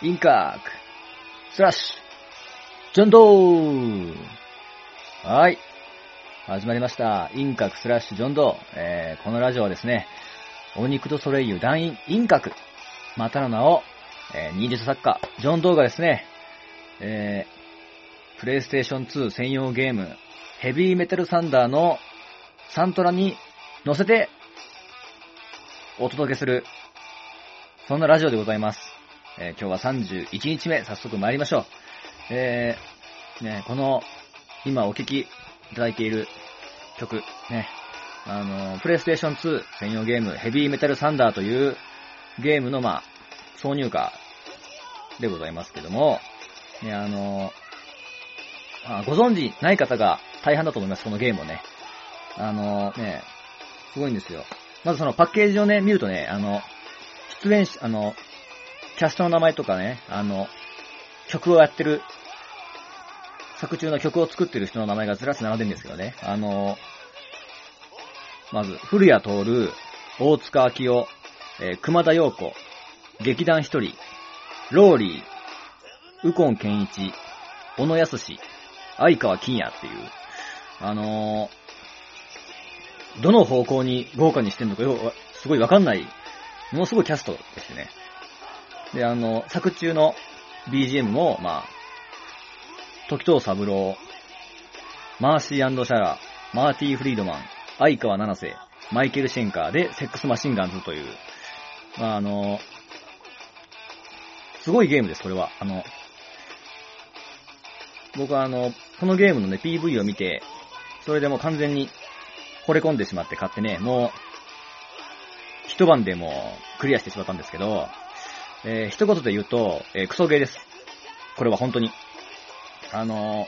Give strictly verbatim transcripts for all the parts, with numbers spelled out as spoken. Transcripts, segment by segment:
インカーク、スラッシュ、ジョンドー。はい。始まりました。インカクスラッシュジョンドー。えー、このラジオはですね、オニクトソレイユ団員インカク、またの名を、えー、ニーディスト作家、ジョンドーがですね、えー、プレイステーションツー専用ゲーム、ヘビーメタルサンダーのサントラに乗せて、お届けする、そんなラジオでございます。えー、今日はさんじゅういちにちめ、早速参りましょう。えー、ね、この、今お聴きいただいている曲、ね、あの、プレイステーションツー専用ゲーム、ヘビーメタルサンダーというゲームの、まあ、挿入歌でございますけども、ね、あの、あご存知ない方が大半だと思います、このゲームをね。あの、ね、すごいんですよ。まずそのパッケージをね、見るとね、あの、出演者、あの、キャストの名前とかね、あの、曲をやってる、作中の曲を作ってる人の名前がずらっと並んでるんですけどね。あの、まず、古谷徹、大塚明夫、えー、熊田陽子、劇団ひとり、ローリー、右近健一、小野康史、相川金也っていう、あのー、どの方向に豪華にしてんのかよ、すごいわかんない、ものすごいキャストですね。で、あの、作中の ビージーエム も、まあ、時藤三郎、マーシー&シャラ、マーティー・フリードマン、相川七瀬、マイケル・シェンカーで、セックスマシンガンズという、まあ、あの、すごいゲームです、これは。あの、僕はあの、このゲームのね、ピーブイ を見て、それでもう完全に惚れ込んでしまって買ってね、もう、一晩でもうクリアしてしまったんですけど、えー、一言で言うと、えー、クソゲーです。これは本当に。あのー、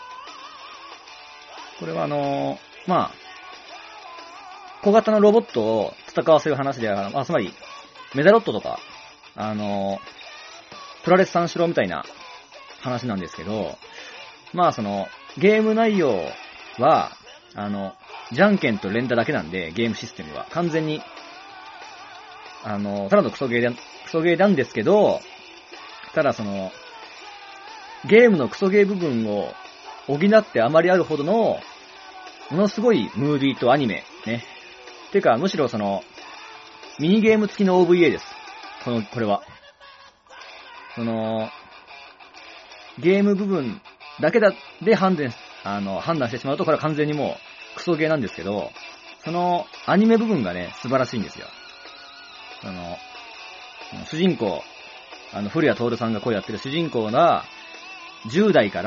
これはあのー、まあ、小型のロボットを戦わせる話で、まあ、つまり、メダロットとか、あのー、プラレス三四郎みたいな話なんですけど、まあその、ゲーム内容は、あの、じゃんけんと連打だけなんで、ゲームシステムは。完全に、あの、ただのクソゲーで、クソゲーなんですけど、ただその、ゲームのクソゲー部分を補ってあまりあるほどの、ものすごいムービーとアニメ、ね。てか、むしろその、ミニゲーム付きの オーブイエー です。この、これは。その、ゲーム部分だけだ、で判断、あの、判断してしまうと、これは完全にもう、クソゲーなんですけど、その、アニメ部分がね、素晴らしいんですよ。あの、主人公、あの、古谷徹さんが声やってる主人公が、じゅう代から、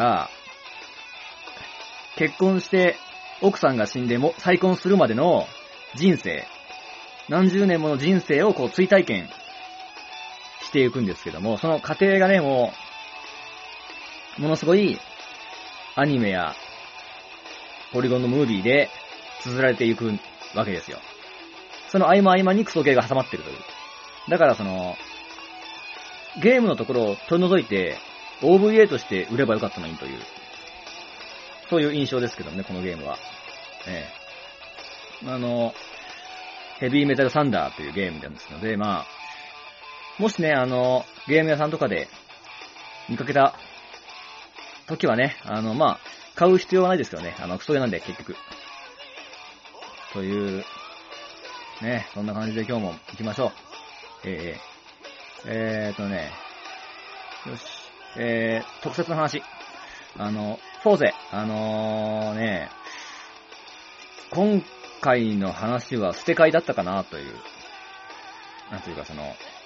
結婚して、奥さんが死んでも、再婚するまでの人生、何十年もの人生をこう、追体験していくんですけども、その過程がね、もう、ものすごい、アニメや、ポリゴンのムービーで、綴られていくわけですよ。その合間合間にクソゲーが挟まってるという。だからその、ゲームのところを取り除いて、オーブイエー として売ればよかったのにという、そういう印象ですけどもね、このゲームは。ええ。あの、ヘビーメタルサンダーというゲームなんですので、まあ、もしね、あの、ゲーム屋さんとかで見かけた時はね、あの、まあ、買う必要はないですよね。あの、クソゲーなんで、結局。という、ね、そんな感じで今日も行きましょう。えー、えーとね、よし、えー、特設の話。あの、フォーゼ、あのー、ね、今回の話は捨て替えだったかなという、なんというかその、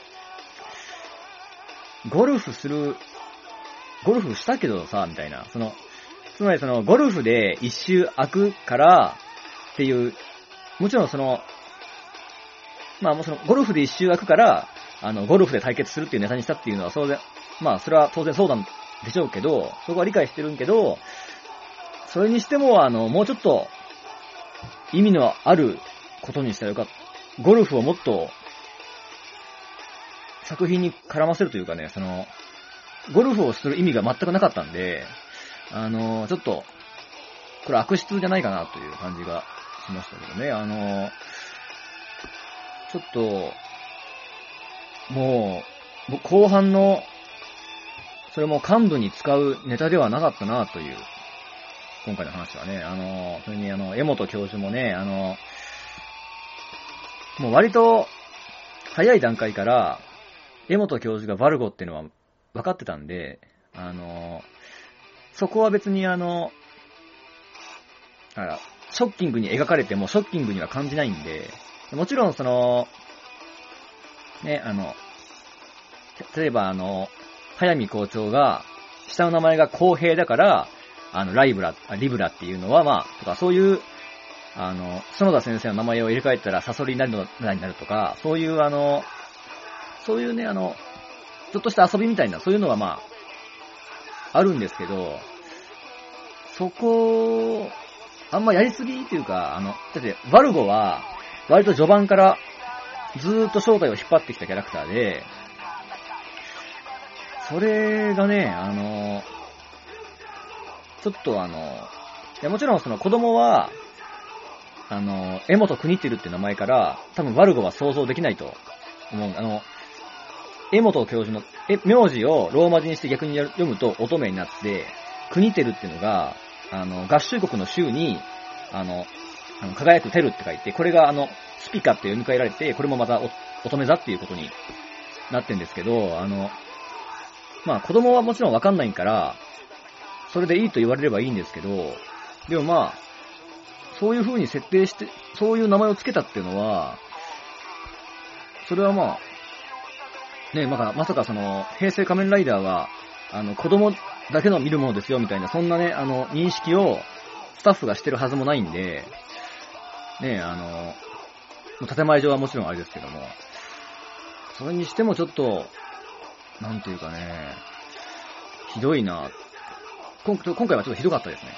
ゴルフする、ゴルフしたけどさ、みたいな、その、つまりその、ゴルフで一周空くからっていう、もちろんその、まあもうその、ゴルフで一周空くから、あの、ゴルフで対決するっていうネタにしたっていうのは、そうで、まあそれは当然そうなんでしょうけど、そこは理解してるんけど、それにしても、あの、もうちょっと、意味のあることにしたらよかった。ゴルフをもっと、作品に絡ませるというかね、その、ゴルフをする意味が全くなかったんで、あの、ちょっと、これ悪質じゃないかなという感じがしましたけどね。あの、ちょっと、もう、後半のそれも幹部に使うネタではなかったなという、今回の話はね、あの、それにあの、江本教授もね、あの、もう割と早い段階から、江本教授がバルゴっていうのは分かってたんで、あの、そこは別にあの、あら、ショッキングに描かれてもショッキングには感じないんで、もちろんその、ね、あの、例えばあの、早見校長が、下の名前が公平だから、あの、ライブラ、リブラっていうのはまあ、とかそういう、あの、園田先生の名前を入れ替えたらサソリになるの、になるとか、そういうあの、そういうね、あの、ちょっとした遊びみたいな、そういうのはまあ、あるんですけど、そこ、あんまやりすぎっていうか、あの、だって、バルゴは、割と序盤からずーっと正体を引っ張ってきたキャラクターで、それがね、あの、ちょっとあの、いやもちろんその子供は、あの、江本国輝っていう名前から、多分バルゴは想像できないと思う。あの、江本教授の、え、名字をローマ字にして逆に読むと乙女になって、国輝っていうのが、あの、合衆国の州に、あの、あの輝くテルって書いて、これがあの、スピカって読み替えられて、これもまた乙女座っていうことになってんですけど、あの、まあ子供はもちろんわかんないから、それでいいと言われればいいんですけど、でもまあ、そういう風に設定して、そういう名前をつけたっていうのは、それはまあ、ね、まさか、まさかその、平成仮面ライダーは、あの、子供だけの見るものですよみたいな、そんなね、あの、認識をスタッフがしてるはずもないんで、ね、あの、建前上はもちろんあれですけども、それにしてもちょっと、なんていうかね、ひどいな。今今回はちょっとひどかったですね。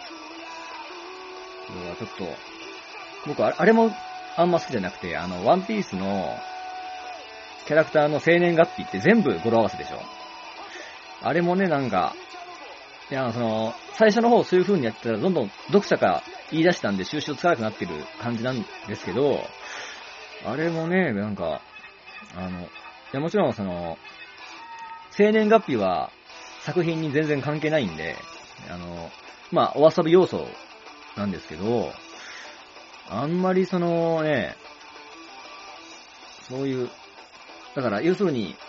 これはちょっと、僕あれもあんま好きじゃなくて、あの、ワンピースのキャラクターの生年月日って全部語呂合わせでしょ。あれもね、なんか、いや、その、最初の方そういう風にやってたらどんどん読者が言い出したんで収集つかなくなってる感じなんですけど、あれもね、なんか、あの、いやもちろんその、生年月日は作品に全然関係ないんで、あの、まあ、お遊び要素なんですけど、あんまりそのね、そういう、だから要するに、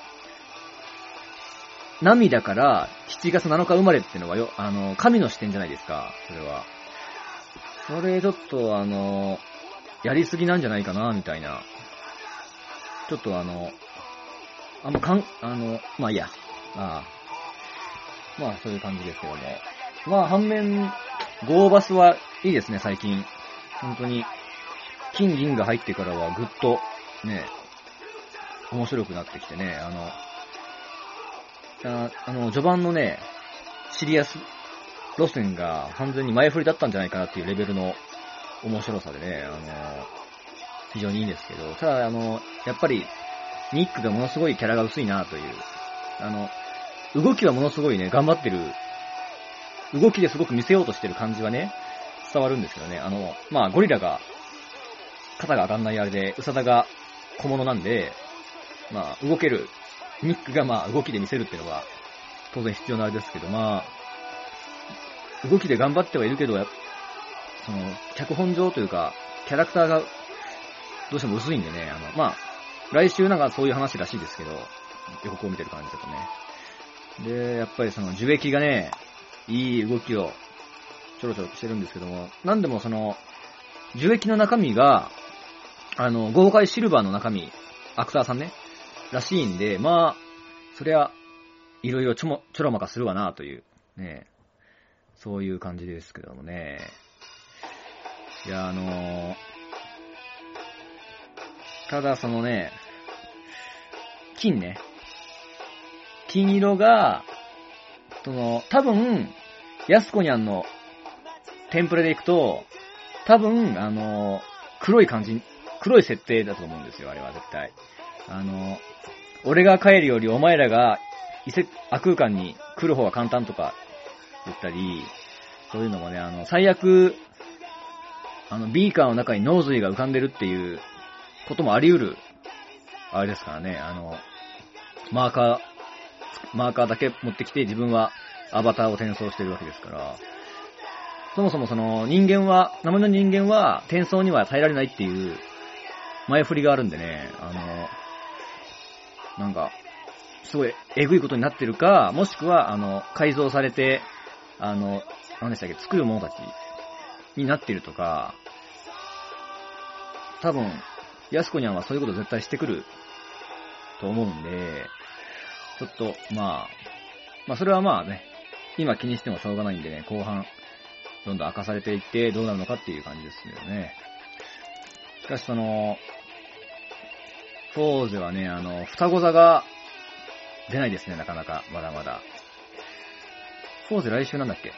涙からしちがつなのか生まれっていうのはよ、あの、神の視点じゃないですか、それは。それちょっとあの、やりすぎなんじゃないかな、みたいな。ちょっとあの、あんまかん、あの、まあいいや。ああまあそういう感じですけども。まあ反面、ゴーバスはいいですね、最近。本当に、金銀が入ってからはぐっと、ね、面白くなってきてね、あの、ああの、序盤のね、シリアス路線が完全に前振りだったんじゃないかなっていうレベルの面白さでね、あの、非常にいいんですけど、ただあの、やっぱり、ニックがものすごいキャラが薄いなという、あの、動きはものすごいね、頑張ってる、動きですごく見せようとしてる感じはね、伝わるんですけどね、あの、まあ、ゴリラが、肩が上がんないあれで、ウサダが小物なんで、まあ、動ける、ニックがまあ、動きで見せるっていうのは、当然必要なあれですけど、まあ、動きで頑張ってはいるけど、その、脚本上というか、キャラクターが、どうしても薄いんでね、あの、まあ、来週なんかそういう話らしいですけど、予告を見てる感じだとね。で、やっぱりその樹液がね、いい動きをちょろちょろしてるんですけども、なんでもその、樹液の中身が、あの、豪快シルバーの中身、アクターさんね、らしいんで、まあ、そりゃ、いろいろちょも、ちょろまかするわなという、ね、そういう感じですけどもね。いや、あのー、ただそのね、金ね、金色が、その、多分、ヤスコニャンのテンプレでいくと、多分、あの、黒い感じ、黒い設定だと思うんですよ、あれは絶対。あの、俺が帰るよりお前らが異世、亜空間に来る方が簡単とか言ったり、そういうのもね、あの、最悪、あの、ビーカーの中にノーズイが浮かんでるっていうこともあり得る、あれですからね、あの、マーカー、 マーカーだけ持ってきて自分はアバターを転送してるわけですから、そもそもその人間は、生身の人間は転送には耐えられないっていう前振りがあるんでね、あの、なんか、すごいえぐいことになってるか、もしくは、あの、改造されて、あの、何でしたっけ、作る者たちになってるとか、多分、ヤスコニャンはそういうこと絶対してくると思うんで、ちょっと、まあ、まあそれはまあね、今気にしてもしょうがないんでね、後半、どんどん明かされていってどうなるのかっていう感じですよね。しかしその、フォーゼはね、あの、双子座が出ないですね、なかなか、まだまだ。フォーゼ来週なんだっけ？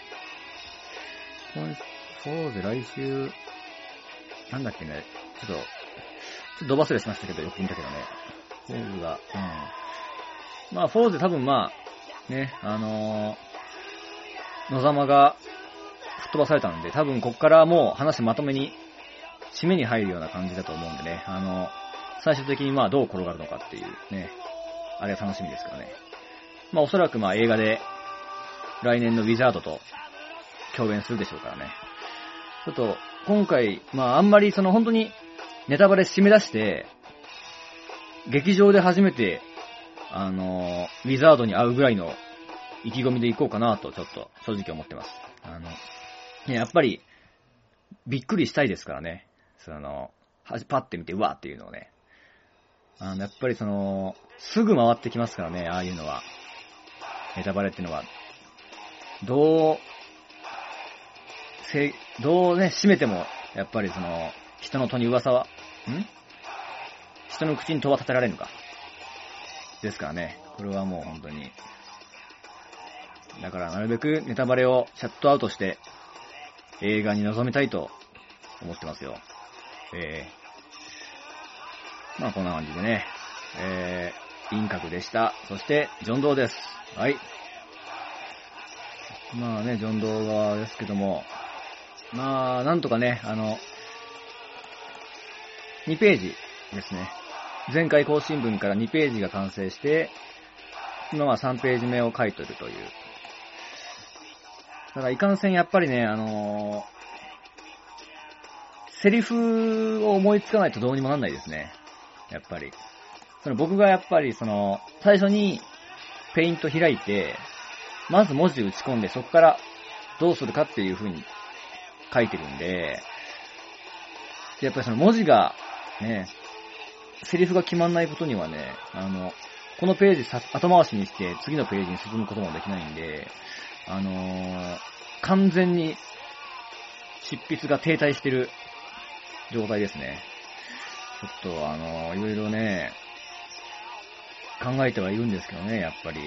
フォーゼ来週、なんだっけね、ちょっと、ちょっとドバスレしましたけど、よく見たけどね。フォーゼが、うん。まあ、フォーゼ多分まあ、ね、あのー、野様が吹っ飛ばされたんで、多分こっからもう話まとめに、締めに入るような感じだと思うんでね、あの、最終的にまあどう転がるのかっていうね、あれは楽しみですからね。まあおそらくまあ映画で、来年のウィザードと共演するでしょうからね。ちょっと、今回、まああんまりその本当にネタバレ締め出して、劇場で初めて、あの、ウィザードに会うぐらいの意気込みで行こうかなとちょっと正直思ってます。あの、ね、やっぱり、びっくりしたいですからね。その、パッて見て、うわーっていうのをね。あの、やっぱりその、すぐ回ってきますからね、ああいうのは。ネタバレっていうのは。どう、せ、どうね、締めても、やっぱりその、人の戸に噂は、ん人の口に戸は立てられるのか。ですからね。これはもう本当に。だからなるべくネタバレをシャットアウトして、映画に臨みたいと思ってますよ。えー、まあこんな感じでね、えー、インカクでした。そして、ジョンドーです。はい。まあね、ジョンドー側ですけども、まあ、なんとかね、あの、にページですね。前回更新分からにページが完成して、今はさんページ目を書いてるという。ただ、いかんせんやっぱりね、あのー、セリフを思いつかないとどうにもなんないですね。やっぱり。その僕がやっぱりその、最初にペイント開いて、まず文字打ち込んで、そこからどうするかっていう風に書いてるんで、やっぱりその文字がね、セリフが決まんないことにはね、あの、このページさ後回しにして次のページに進むこともできないんで、あのー、完全に執筆が停滞してる状態ですね。ちょっとあのー、いろいろね、考えてはいるんですけどね、やっぱり。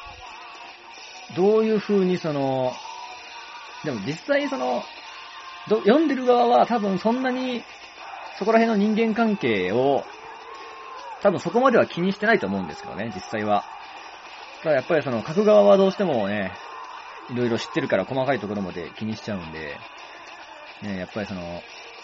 どういう風にその、でも実際その、ど読んでる側は多分そんなに、そこら辺の人間関係を、多分そこまでは気にしてないと思うんですけどね、実際は。ただやっぱりその書く側はどうしてもね、いろいろ知ってるから細かいところまで気にしちゃうんで、ね、やっぱりその、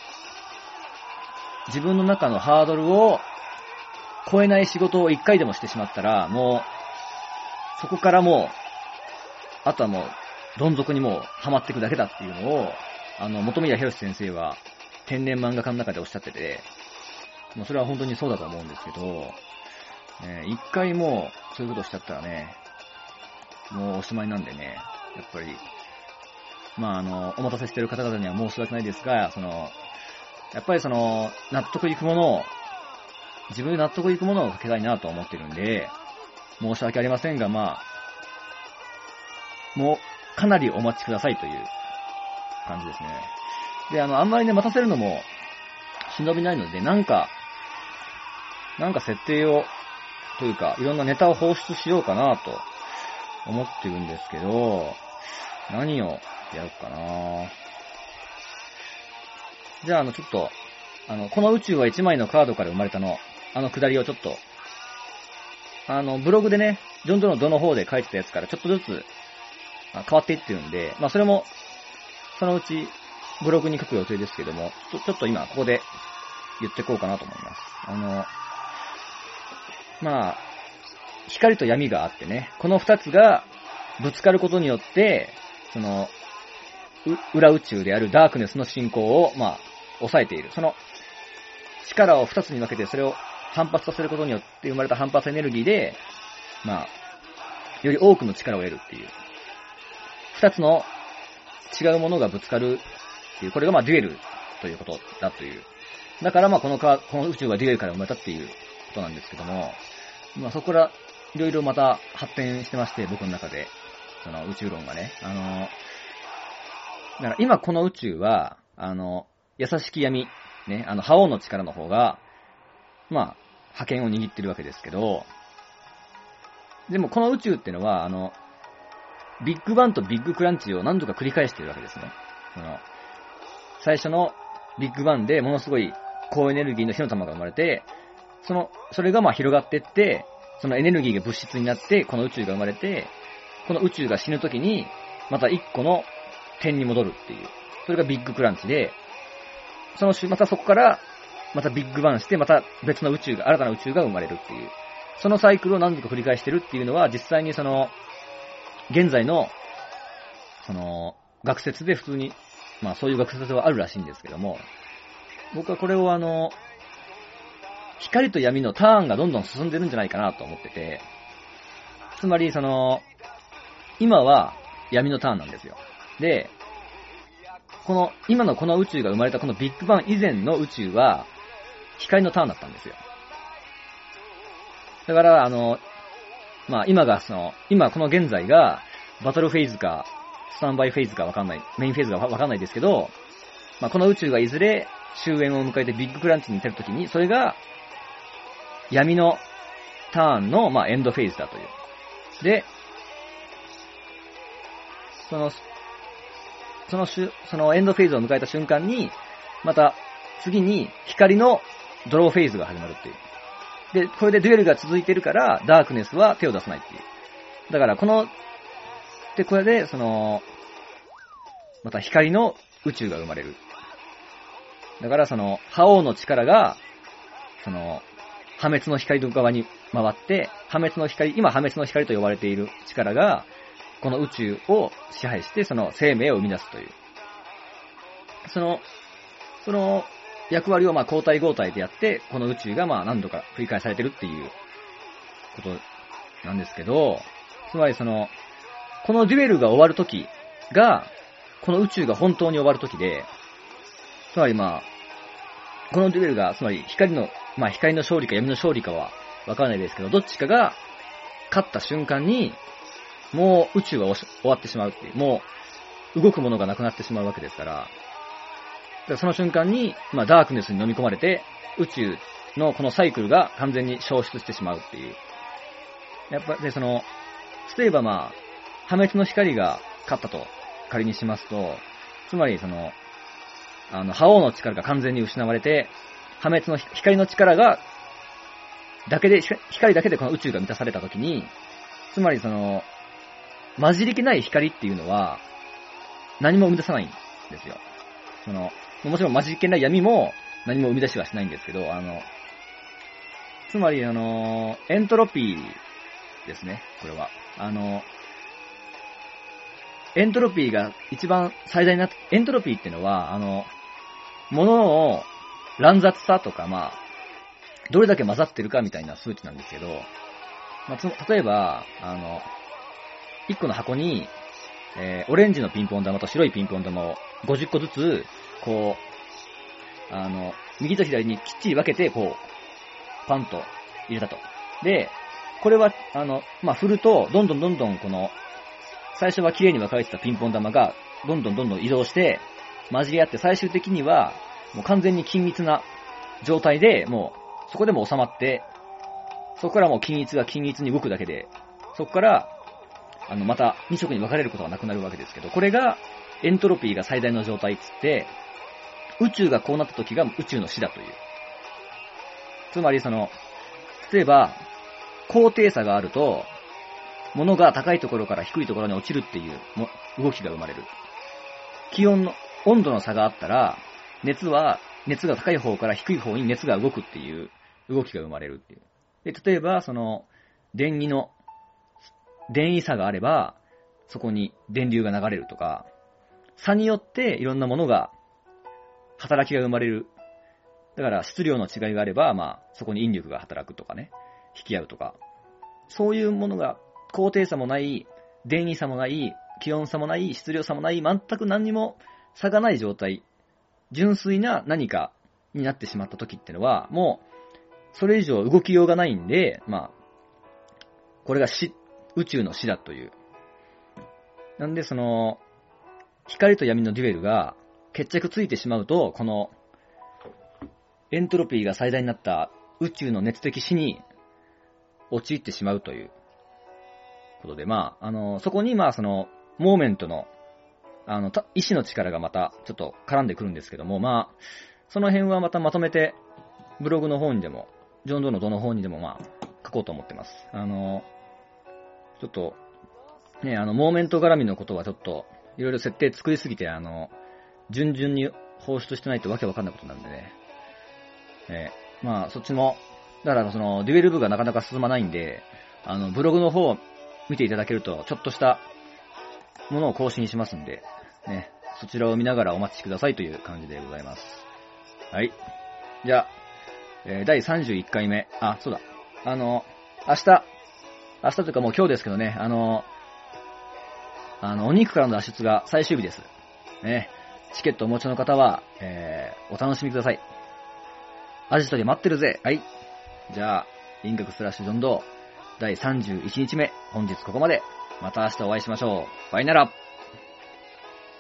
自分の中のハードルを超えない仕事を一回でもしてしまったら、もう、そこからもう、あとはもう、どん底にもうハマっていくだけだっていうのを、あの、本宮博先生は天然漫画家の中でおっしゃってて、もうそれは本当にそうだと思うんですけど、ね、一回もうそういうことをしちゃったらね、もうおしまいなんでね、やっぱり、まああの、お待たせしてる方々には申し訳ないですが、その、やっぱりその、納得いくものを、自分で納得いくものをかけたいなと思ってるんで、申し訳ありませんが、まあ、もう、かなりお待ちくださいという感じですね。で、あの、あんまりね、待たせるのも、忍びないので、なんか、なんか設定を、というか、いろんなネタを放出しようかなと思ってるんですけど、何をやるかな。じゃあ、あの、ちょっと、あの、この宇宙は一枚のカードから生まれたの、あのくだりをちょっと、あの、ブログでね、ジョンドのどの方で書いてたやつからちょっとずつ変わっていってるんで、まあそれも、そのうちブログに書く予定ですけども、ちょ、ちょっと今ここで言ってこうかなと思います。あの、まあ、 光と闇があってね、この二つがぶつかることによって、その、裏宇宙であるダークネスの進行を、まあ、抑えている。その、力を二つに分けて、それを反発させることによって生まれた反発エネルギーで、まあ、より多くの力を得るっていう。二つの違うものがぶつかるっていう、これがまあデュエルということだという。だからまあこのか、この宇宙はデュエルから生まれたっていうことなんですけども、まあそこからいろいろまた発展してまして、僕の中で、その宇宙論がね。あの、だから今この宇宙は、あの、優しき闇、ね、あの、覇王の力の方が、まあ、覇権を握ってるわけですけど、でもこの宇宙ってのは、あの、ビッグバンとビッグクランチを何度か繰り返しているわけですね。その、最初のビッグバンでものすごい高エネルギーの火の玉が生まれて、その、それがまあ広がっていって、そのエネルギーが物質になって、この宇宙が生まれて、この宇宙が死ぬときに、また一個の点に戻るっていう。それがビッグクランチで、その、またそこから、またビッグバンして、また別の宇宙が、新たな宇宙が生まれるっていう。そのサイクルを何度か繰り返してるっていうのは、実際にその、現在の、その、学説で普通に、まあそういう学説はあるらしいんですけども、僕はこれをあの、光と闇のターンがどんどん進んでるんじゃないかなと思ってて、つまりその、今は闇のターンなんですよ。で、この、今のこの宇宙が生まれたこのビッグバン以前の宇宙は、光のターンだったんですよ。だから、あの、まあ今がその、今この現在が、バトルフェーズか、スタンバイフェーズかわかんない、メインフェーズがわかんないですけど、まあこの宇宙がいずれ終焉を迎えてビッグクランチに至るときに、それが、闇のターンの、まあエンドフェーズだという。で、その、そのしゅ、そのエンドフェーズを迎えた瞬間に、また次に光のドローフェーズが始まるっていう。で、これでデュエルが続いてるから、ダークネスは手を出さないっていう。だからこの、で、これで、その、また光の宇宙が生まれる。だからその、覇王の力が、その、破滅の光の側に回って、破滅の光、今破滅の光と呼ばれている力が、この宇宙を支配して、その生命を生み出すという。その、その役割をまあ交代交代でやって、この宇宙がまあ何度か繰り返されてるっていうことなんですけど、つまりその、このデュエルが終わるときが、この宇宙が本当に終わるときで、つまりまあ、このデュエルが、つまり光の、まあ光の勝利か闇の勝利かはわからないですけど、どっちかが勝った瞬間に、もう宇宙は終わってしまうっていう、もう動くものがなくなってしまうわけですから、だからその瞬間に、まあダークネスに飲み込まれて、宇宙のこのサイクルが完全に消失してしまうっていう。やっぱりその、例えばまあ、破滅の光が勝ったと仮にしますと、つまりその、あの、覇王の力が完全に失われて、破滅の光の力が、だけで、光だけでこの宇宙が満たされたときに、つまりその、混じり気ない光っていうのは、何も生み出さないんですよ。その、もちろん混じり気ない闇も何も生み出しはしないんですけど、あの、つまりあの、エントロピーですね、これは。あの、エントロピーが一番最大な、エントロピーっていうのは、あの、物の乱雑さとか、まあ、どれだけ混ざってるかみたいな数値なんですけど、まあ、つ例えば、あの、一個の箱に、えー、オレンジのピンポン玉と白いピンポン玉をごじゅっこずつ、こう、あの、右と左にきっちり分けて、こう、パンと入れたと。で、これは、あの、まあ、振ると、どんどんどんどんこの、最初は綺麗に分かれてたピンポン玉が、どんどんどんどん移動して、混じり合って最終的には、もう完全に均一な状態で、もう、そこでも収まって、そこからもう均一が均一に動くだけで、そこから、あの、またに色に分かれることがなくなるわけですけど、これがエントロピーが最大の状態っつって、宇宙がこうなった時が宇宙の死だという。つまりその、例えば、高低差があると、物が高いところから低いところに落ちるっていう動きが生まれる。気温の、温度の差があったら、熱は、熱が高い方から低い方に熱が動くっていう動きが生まれるっていう。で、例えば、その、 電位の、電位差があれば、そこに電流が流れるとか、差によっていろんなものが、働きが生まれる。だから質量の違いがあれば、まあ、そこに引力が働くとかね、引き合うとか、そういうものが、高低差もない、電位差もない、気温差もない、質量差もない、全く何にも差がない状態、純粋な何かになってしまった時ってのは、もう、それ以上動きようがないんで、まあ、これが死、宇宙の死だという。なんでその、光と闇のデュエルが決着ついてしまうと、この、エントロピーが最大になった宇宙の熱的死に陥ってしまうということで、まあ、あの、そこにまあその、モーメントの、あの、意志の力がまたちょっと絡んでくるんですけども、まあ、その辺はまたまとめて、ブログの方にでも、ジョン・ドーのどの方にでもまあ、書こうと思ってます。あの、ちょっと、ね、あの、モーメント絡みのことはちょっと、いろいろ設定作りすぎて、あの、順々に放出してないとわけわかんないことなんでね。えー、まあ、そっちも、だからその、デュエル部がなかなか進まないんで、あの、ブログの方を見ていただけると、ちょっとしたものを更新しますんで、ね、そちらを見ながらお待ちくださいという感じでございます。はい。じゃあ、えー、だいさんじゅういっかいめ。あ、そうだ。あの、明日、明日というかもう今日ですけどね、あの、あの、お肉からの脱出が最終日です。ね。チケットお持ちの方は、えー、お楽しみください。アジトで待ってるぜ。はい。じゃあ、輪郭スラッシュジョンドーだいさんじゅういちにちめ、本日ここまで。また明日お会いしましょう。バイなら。